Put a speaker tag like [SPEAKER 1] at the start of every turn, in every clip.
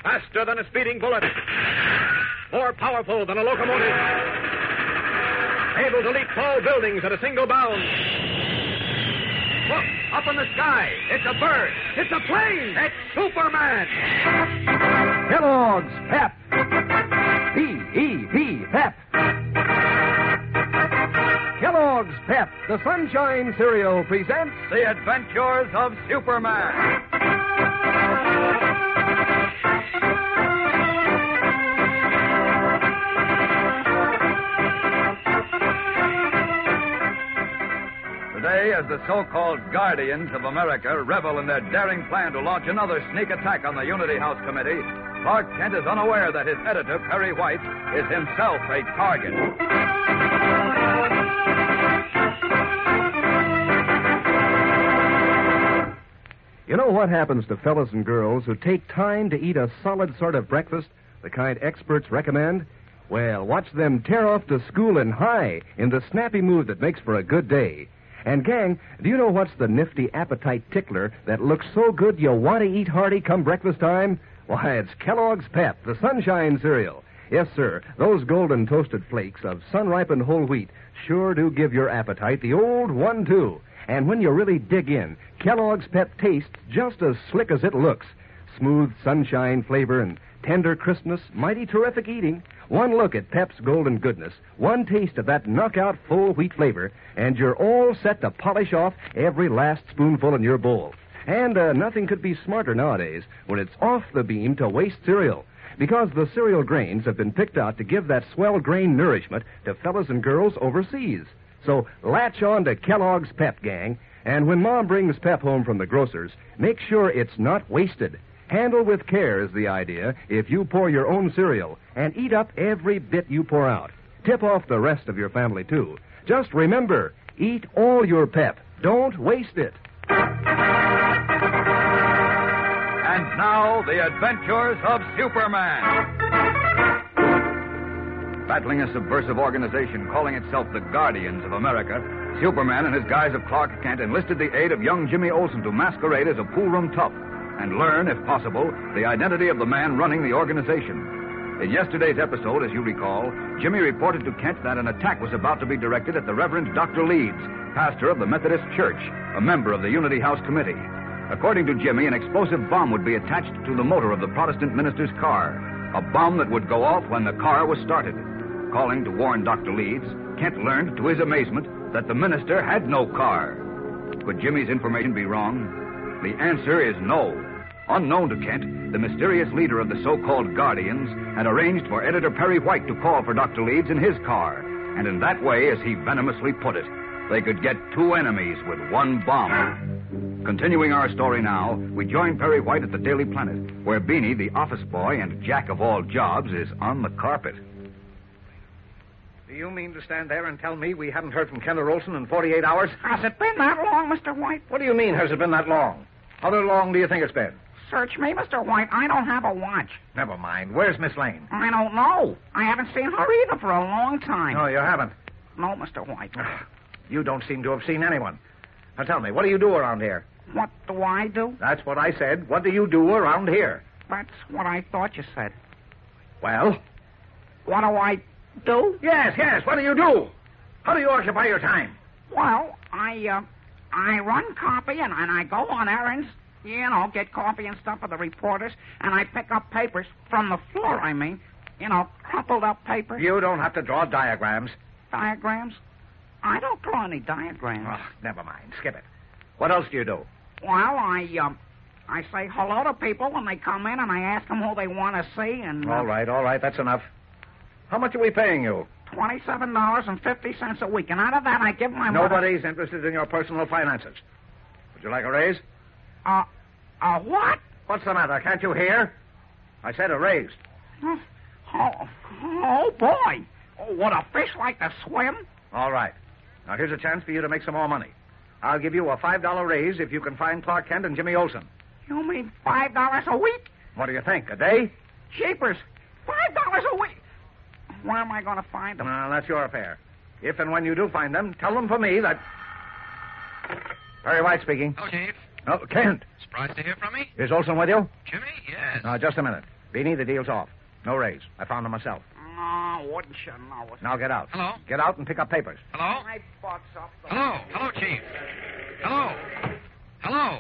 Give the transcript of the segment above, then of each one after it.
[SPEAKER 1] Faster than a speeding bullet. More powerful than a locomotive. Able to leap tall buildings at a single bound. Look, up in the sky. It's a bird. It's a plane. It's Superman.
[SPEAKER 2] Kellogg's Pep. P-E-P, Pep. Kellogg's Pep, the Sunshine Cereal, presents
[SPEAKER 3] The Adventures of Superman. Today, as the so-called Guardians of America revel in their daring plan to launch another sneak attack on the Unity House Committee, Clark Kent is unaware that his editor, Perry White, is himself a target.
[SPEAKER 2] You know what happens to fellas and girls who take time to eat a solid sort of breakfast, the kind experts recommend? Well, watch them tear off to school and high in the snappy mood that makes for a good day. And, gang, do you know what's the nifty appetite tickler that looks so good you want to eat hearty come breakfast time? Why, it's Kellogg's Pep, the Sunshine Cereal. Yes, sir, those golden toasted flakes of sun-ripened whole wheat sure do give your appetite the old 1-2. And when you really dig in, Kellogg's Pep tastes just as slick as it looks. Smooth sunshine flavor and tender crispness, mighty terrific eating. One look at Pep's golden goodness, one taste of that knockout full wheat flavor, and you're all set to polish off every last spoonful in your bowl. And nothing could be smarter nowadays when it's off the beam to waste cereal, because the cereal grains have been picked out to give that swell grain nourishment to fellas and girls overseas. So latch on to Kellogg's Pep, gang, and when Mom brings Pep home from the grocer's, make sure it's not wasted. Handle with care is the idea if you pour your own cereal, and eat up every bit you pour out. Tip off the rest of your family, too. Just remember, eat all your Pep. Don't waste it.
[SPEAKER 3] And now, the adventures of Superman. Battling a subversive organization calling itself the Guardians of America, Superman, in his guise of Clark Kent, enlisted the aid of young Jimmy Olsen to masquerade as a poolroom tough and learn, if possible, the identity of the man running the organization. In yesterday's episode, as you recall, Jimmy reported to Kent that an attack was about to be directed at the Reverend Dr. Leeds, pastor of the Methodist Church, a member of the Unity House Committee. According to Jimmy, an explosive bomb would be attached to the motor of the Protestant minister's car, a bomb that would go off when the car was started. Calling to warn Dr. Leeds, Kent learned, to his amazement, that the minister had no car. Could Jimmy's information be wrong? The answer is no. Unknown to Kent, the mysterious leader of the so-called Guardians had arranged for editor Perry White to call for Dr. Leeds in his car. And in that way, as he venomously put it, they could get two enemies with one bomb. Continuing our story now, we join Perry White at the Daily Planet, where Beanie, the office boy and jack of all jobs, is on the carpet.
[SPEAKER 1] Do you mean to stand there and tell me we haven't heard from Kendall Olsen in 48 hours?
[SPEAKER 4] Has it been that long, Mr. White?
[SPEAKER 1] What do you mean, has it been that long? How long do you think it's been?
[SPEAKER 4] Search me, Mr. White. I don't have a watch.
[SPEAKER 1] Never mind. Where's Miss Lane?
[SPEAKER 4] I don't know. I haven't seen her either for a long time.
[SPEAKER 1] No, you haven't.
[SPEAKER 4] No, Mr. White.
[SPEAKER 1] You don't seem to have seen anyone. Now tell me, what do you do around here?
[SPEAKER 4] What do I do?
[SPEAKER 1] That's what I said. What do you do around here?
[SPEAKER 4] That's what I thought you said.
[SPEAKER 1] Well?
[SPEAKER 4] What do I do?
[SPEAKER 1] Yes, what do you do? How do you occupy your time?
[SPEAKER 4] Well, I run copy and I go on errands. You know, get coffee and stuff for the reporters. And I pick up papers from the floor, I mean. You know, crumpled up papers.
[SPEAKER 1] You don't have to draw diagrams.
[SPEAKER 4] Diagrams? I don't draw any diagrams.
[SPEAKER 1] Oh, never mind. Skip it. What else do you do?
[SPEAKER 4] Well, I say hello to people when they come in, and I ask them who they want to see, and...
[SPEAKER 1] All right. That's enough. How much are we paying you?
[SPEAKER 4] $27.50 a week, and out of that I give my
[SPEAKER 1] Nobody's interested in your personal finances. Would you like a raise?
[SPEAKER 4] What?
[SPEAKER 1] What's the matter? Can't you hear? I said a raise.
[SPEAKER 4] Oh, boy. Oh, would a fish like to swim?
[SPEAKER 1] All right. Now, here's a chance for you to make some more money. I'll give you a $5 raise if you can find Clark Kent and Jimmy Olsen.
[SPEAKER 4] You mean $5 a week?
[SPEAKER 1] What do you think, a day?
[SPEAKER 4] Jeepers. $5 a week? Where am I going to find them?
[SPEAKER 1] Well, that's your affair. If and when you do find them, tell them for me that... Perry White speaking.
[SPEAKER 5] Oh, Chief.
[SPEAKER 1] Oh, Kent.
[SPEAKER 5] Surprised to hear from me?
[SPEAKER 1] Is Olsen with you?
[SPEAKER 5] Jimmy? Yes.
[SPEAKER 1] Now, just a minute.
[SPEAKER 5] Beanie, the deal's off. No raise. I found them myself.
[SPEAKER 4] Oh, wouldn't you know it?
[SPEAKER 5] Now get out.
[SPEAKER 6] Hello?
[SPEAKER 5] Get out and pick up papers.
[SPEAKER 6] Hello?
[SPEAKER 4] My butt's up.
[SPEAKER 6] Hello? Hello, Chief. Hello? Hello?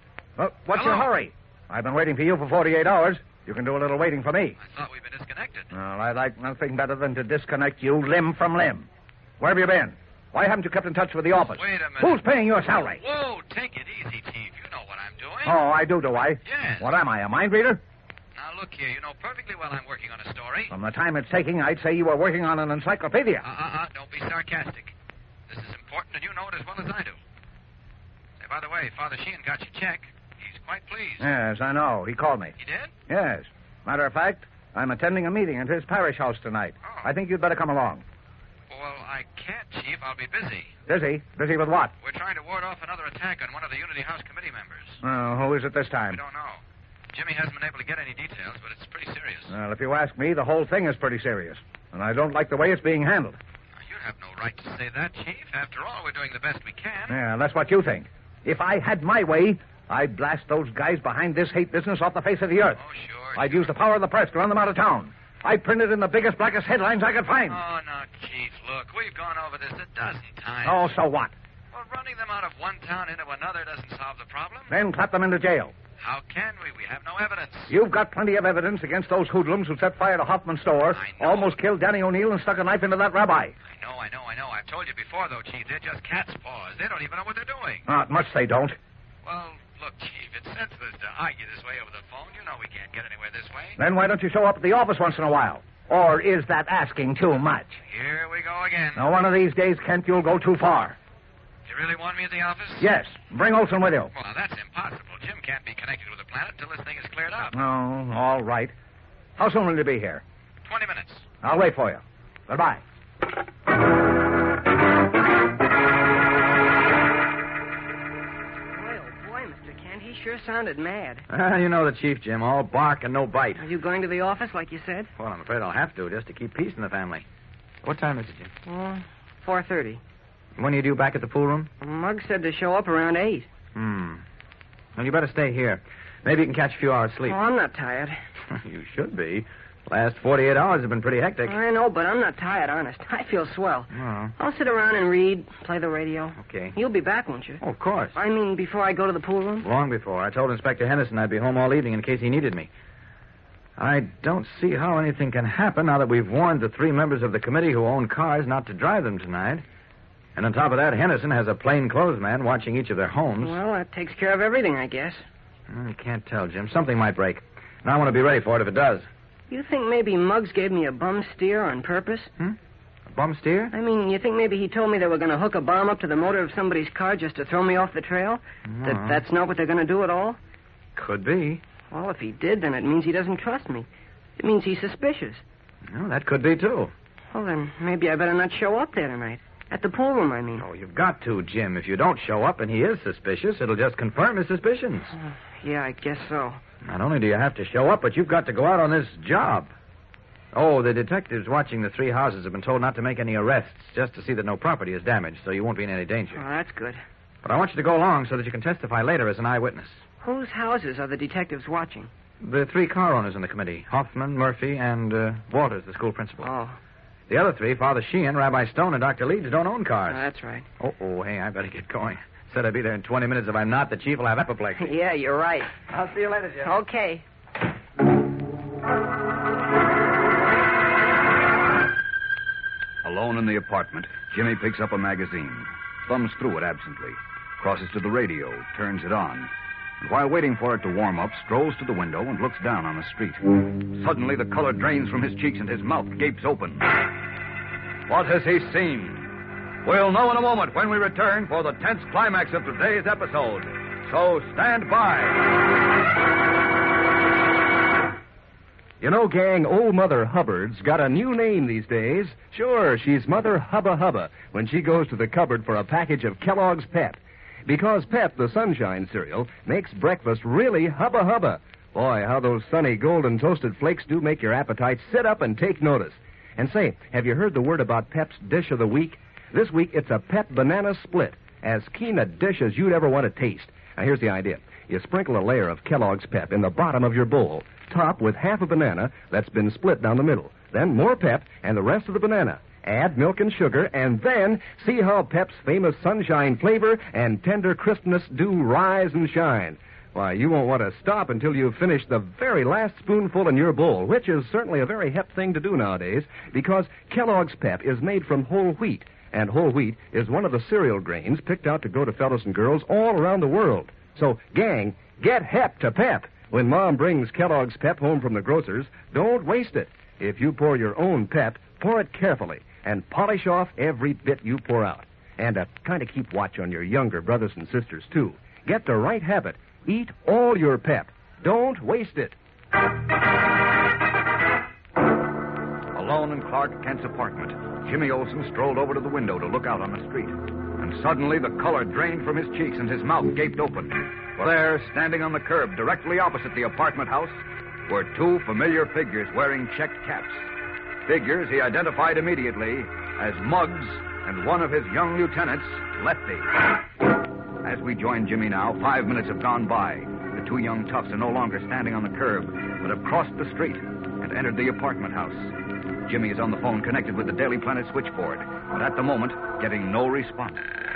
[SPEAKER 5] What's
[SPEAKER 6] Hello?
[SPEAKER 5] your hurry? I've been waiting for you for 48 hours. You can do a little waiting for me.
[SPEAKER 6] I thought we'd been disconnected.
[SPEAKER 5] Well, I like nothing better than to disconnect you limb from limb. Where have you been? Why haven't you kept in touch with the office?
[SPEAKER 6] Wait a minute.
[SPEAKER 5] Who's paying your salary?
[SPEAKER 6] Whoa, take it easy, Chief. You know what I'm doing.
[SPEAKER 5] Oh, I do I?
[SPEAKER 6] Yes.
[SPEAKER 5] What am I, a mind reader?
[SPEAKER 6] Now, look here. You know perfectly well I'm working on a story.
[SPEAKER 5] From the time it's taking, I'd say you were working on an encyclopedia.
[SPEAKER 6] Don't be sarcastic. This is important, and you know it as well as I do. Say, by the way, Father Sheehan got your check. He's quite pleased.
[SPEAKER 5] Yes, I know. He called me.
[SPEAKER 6] He did?
[SPEAKER 5] Yes. Matter of fact, I'm attending a meeting at his parish house tonight.
[SPEAKER 6] Oh.
[SPEAKER 5] I think you'd better come along.
[SPEAKER 6] Well, I can't, Chief. I'll be busy.
[SPEAKER 5] Busy? Busy with what?
[SPEAKER 6] We're trying to ward off another attack on one of the Unity House committee members.
[SPEAKER 5] Oh, who is it this
[SPEAKER 6] I
[SPEAKER 5] time?
[SPEAKER 6] don't know. Jimmy hasn't been able to get any details, but it's pretty serious.
[SPEAKER 5] Well, if you ask me, the whole thing is pretty serious. And I don't like the way it's being handled.
[SPEAKER 6] Now, you have no right to say that, Chief. After all, we're doing the best we can.
[SPEAKER 5] Yeah, that's what you think. If I had my way, I'd blast those guys behind this hate business off the face of the earth.
[SPEAKER 6] Oh, sure.
[SPEAKER 5] I'd use the power of the press to run them out of town. I'd print it in the biggest, blackest headlines I could find.
[SPEAKER 6] Oh, no, Chief. Look, we've gone over this a dozen times.
[SPEAKER 5] Oh, so what?
[SPEAKER 6] Well, running them out of one town into another doesn't solve the problem.
[SPEAKER 5] Then clap them into jail.
[SPEAKER 6] How can we? We have no evidence.
[SPEAKER 5] You've got plenty of evidence against those hoodlums who set fire to Hoffman's store,
[SPEAKER 6] I know.
[SPEAKER 5] almost killed Danny O'Neill, and stuck a knife into that rabbi.
[SPEAKER 6] I know. I've told you before, though, Chief. They're just cat's paws. They don't even know what they're doing.
[SPEAKER 5] Not much they don't.
[SPEAKER 6] Well, look, Chief, it's senseless to argue this way over the phone. You know we can't get anywhere this way.
[SPEAKER 5] Then why don't you show up at the office once in a while? Or is that asking too much?
[SPEAKER 6] Here we go again.
[SPEAKER 5] Now, one of these days, Kent, you'll go too far.
[SPEAKER 6] You really want me at the office?
[SPEAKER 5] Yes. Bring Olson with you.
[SPEAKER 6] Well, now, that's impossible. Jim can't be connected with the planet until this thing is cleared up.
[SPEAKER 5] Oh, all right. How soon will you be here?
[SPEAKER 6] 20 minutes.
[SPEAKER 5] I'll wait for you. Goodbye.
[SPEAKER 7] Boy, Mr. Kent, he sure sounded mad.
[SPEAKER 8] You know the chief, Jim. All bark and no bite.
[SPEAKER 7] Are you going to the office like you said?
[SPEAKER 8] Well, I'm afraid I'll have to, just to keep peace in the family. What time is it, Jim?
[SPEAKER 7] 4:30.
[SPEAKER 8] When are you due back at the pool room?
[SPEAKER 7] Mugg said to show up around 8.
[SPEAKER 8] Well, you better stay here. Maybe you can catch a few hours sleep.
[SPEAKER 7] Oh, I'm not tired.
[SPEAKER 8] You should be. Last 48 hours have been pretty hectic.
[SPEAKER 7] I know, but I'm not tired, honest. I feel swell.
[SPEAKER 8] Oh,
[SPEAKER 7] I'll sit around and read, play the radio.
[SPEAKER 8] okay.
[SPEAKER 7] You'll be back, won't you?
[SPEAKER 8] Oh, of course.
[SPEAKER 7] I mean, before I go to the pool room?
[SPEAKER 8] Long before. I told Inspector Henderson I'd be home all evening in case he needed me. I don't see how anything can happen now that we've warned the 3 members of the committee who own cars not to drive them tonight. And on top of that, Henderson has a plainclothes man watching each of their homes.
[SPEAKER 7] Well, that takes care of everything, I guess.
[SPEAKER 8] I can't tell, Jim. Something might break. And I want to be ready for it if it does.
[SPEAKER 7] You think maybe Muggs gave me a bum steer on purpose?
[SPEAKER 8] A bum steer?
[SPEAKER 7] I mean, you think maybe he told me they were going to hook a bomb up to the motor of somebody's car just to throw me off the trail? That's not what they're going to do at all?
[SPEAKER 8] Could be.
[SPEAKER 7] Well, if he did, then it means he doesn't trust me. It means he's suspicious.
[SPEAKER 8] Well, that could be, too.
[SPEAKER 7] Well, then maybe I better not show up there tonight. At the pool room, I mean.
[SPEAKER 8] Oh, you've got to, Jim. If you don't show up and he is suspicious, it'll just confirm his suspicions.
[SPEAKER 7] Yeah, I guess so.
[SPEAKER 8] Not only do you have to show up, but you've got to go out on this job. Oh, the detectives watching the 3 houses have been told not to make any arrests, just to see that no property is damaged, so you won't be in any danger.
[SPEAKER 7] Oh, that's good.
[SPEAKER 8] But I want you to go along so that you can testify later as an eyewitness.
[SPEAKER 7] Whose houses are the detectives watching?
[SPEAKER 8] The 3 car owners in the committee, Hoffman, Murphy, and Walters, the school principal.
[SPEAKER 7] Oh,
[SPEAKER 8] The other 3, Father Sheehan, Rabbi Stone, and Dr. Leeds, don't own cars.
[SPEAKER 7] that's right.
[SPEAKER 8] Oh, hey, I better get going. Said I'd be there in 20 minutes. If I'm not, the chief will have apoplexy.
[SPEAKER 7] Yeah, you're right.
[SPEAKER 8] I'll see you later, Jim.
[SPEAKER 7] Okay.
[SPEAKER 3] Alone in the apartment, Jimmy picks up a magazine, thumbs through it absently, crosses to the radio, turns it on, and while waiting for it to warm up, strolls to the window and looks down on the street. Suddenly, the color drains from his cheeks and his mouth gapes open. What has he seen? We'll know in a moment when we return for the tense climax of today's episode. So stand by.
[SPEAKER 2] You know, gang, old Mother Hubbard's got a new name these days. Sure, she's Mother Hubba Hubba when she goes to the cupboard for a package of Kellogg's Pep. Because Pep, the Sunshine cereal, makes breakfast really hubba hubba. Boy, how those sunny golden toasted flakes do make your appetite sit up and take notice. And say, have you heard the word about Pep's Dish of the Week? This week, it's a Pep Banana Split, as keen a dish as you'd ever want to taste. Now, here's the idea. You sprinkle a layer of Kellogg's Pep in the bottom of your bowl. top with half a banana that's been split down the middle. Then more pep and the rest of the banana. Add milk and sugar, and then see how Pep's famous sunshine flavor and tender crispness do rise and shine. Why, you won't want to stop until you've finished the very last spoonful in your bowl, which is certainly a very hep thing to do nowadays, because Kellogg's Pep is made from whole wheat, and whole wheat is one of the cereal grains picked out to go to fellas and girls all around the world. So, gang, get hep to Pep. When Mom brings Kellogg's Pep home from the grocer's, don't waste it. If you pour your own Pep, pour it carefully, and polish off every bit you pour out. And kind of keep watch on your younger brothers and sisters, too. Get the right habit. Eat all your Pep. Don't waste it.
[SPEAKER 3] Alone in Clark Kent's apartment, Jimmy Olsen strolled over to the window to look out on the street. And suddenly the color drained from his cheeks and his mouth gaped open. For there, standing on the curb directly opposite the apartment house, were two familiar figures wearing checked caps. Figures he identified immediately as Muggs and one of his young lieutenants, Lefty. As we join Jimmy now, 5 minutes have gone by. The two young toughs are no longer standing on the curb, but have crossed the street and entered the apartment house. Jimmy is on the phone connected with the Daily Planet switchboard, but at the moment, getting no response.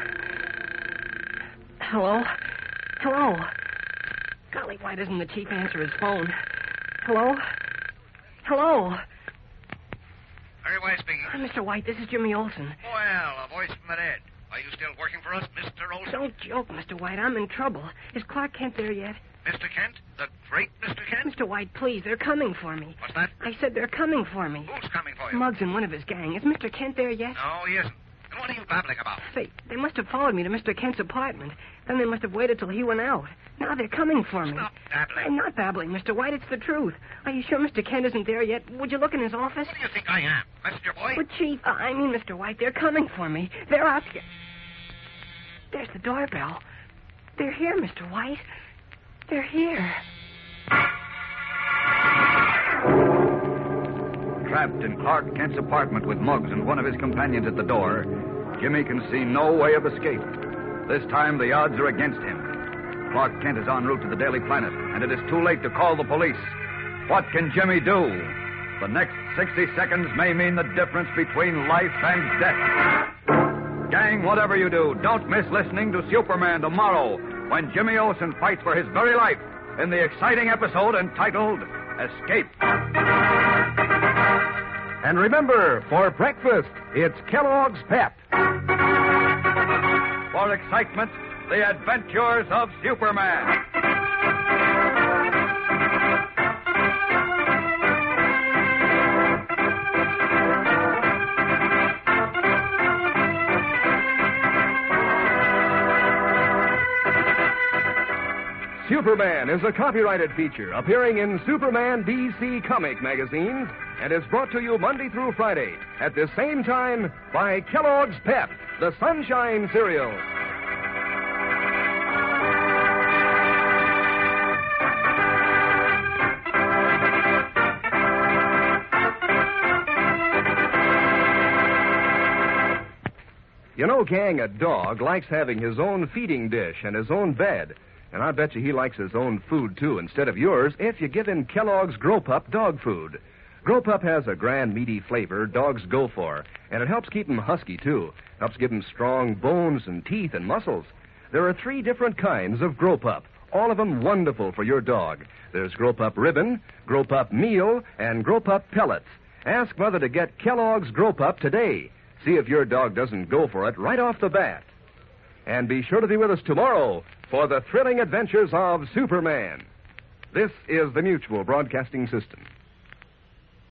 [SPEAKER 7] Hello? Hello? Golly, why doesn't the chief answer his phone? Hello? Hello?
[SPEAKER 6] Harry White speaking.
[SPEAKER 7] Mr. White, this is Jimmy Olsen.
[SPEAKER 6] Well, a voice from the dead. Are you still working for us, Mr. Olsen?
[SPEAKER 7] Don't joke, Mr. White. I'm in trouble. Is Clark Kent there yet?
[SPEAKER 6] Mr. Kent? The great Mr. Kent?
[SPEAKER 7] Mr. White, please, they're coming for me.
[SPEAKER 6] What's that?
[SPEAKER 7] I said they're coming for me.
[SPEAKER 6] Who's coming for you?
[SPEAKER 7] Muggs and one of his gang. Is Mr. Kent there yet?
[SPEAKER 6] No, he isn't. And what are you babbling about?
[SPEAKER 7] They must have followed me to Mr. Kent's apartment. Then they must have waited till he went out. Now they're coming for me.
[SPEAKER 6] Stop babbling.
[SPEAKER 7] I'm not babbling, Mr. White. It's the truth. Are you sure Mr. Kent isn't there yet? Would you look in his office?
[SPEAKER 6] What do you think I am? Messenger boy?
[SPEAKER 7] But, Chief, I mean, Mr. White, they're coming for me. They're out here. There's the doorbell. They're here, Mr. White. They're here.
[SPEAKER 3] Trapped in Clark Kent's apartment with Muggs and one of his companions at the door, Jimmy can see no way of escape. This time, the odds are against him. Clark Kent is en route to the Daily Planet, and it is too late to call the police. What can Jimmy do? The next 60 seconds may mean the difference between life and death. Gang, whatever you do, don't miss listening to Superman tomorrow, when Jimmy Olsen fights for his very life in the exciting episode entitled Escape.
[SPEAKER 2] And remember, for breakfast, it's Kellogg's Pep.
[SPEAKER 3] For excitement, the adventures of Superman.
[SPEAKER 2] Superman is a copyrighted feature appearing in Superman DC comic magazines and is brought to you Monday through Friday at the same time by Kellogg's Pep, the Sunshine Cereal. You know, gang, a dog likes having his own feeding dish and his own bed. And I bet you he likes his own food, too, instead of yours, if you give him Kellogg's Grow Pup dog food. Grow Pup has a grand, meaty flavor dogs go for, and it helps keep them husky, too. Helps give them strong bones and teeth and muscles. There are 3 different kinds of Grow Pup, all of them wonderful for your dog. There's Grow Pup Ribbon, Grow Pup Meal, and Grow Pup Pellets. Ask Mother to get Kellogg's Grow Pup today. See if your dog doesn't go for it right off the bat. And be sure to be with us tomorrow for the thrilling adventures of Superman. This is the Mutual Broadcasting System.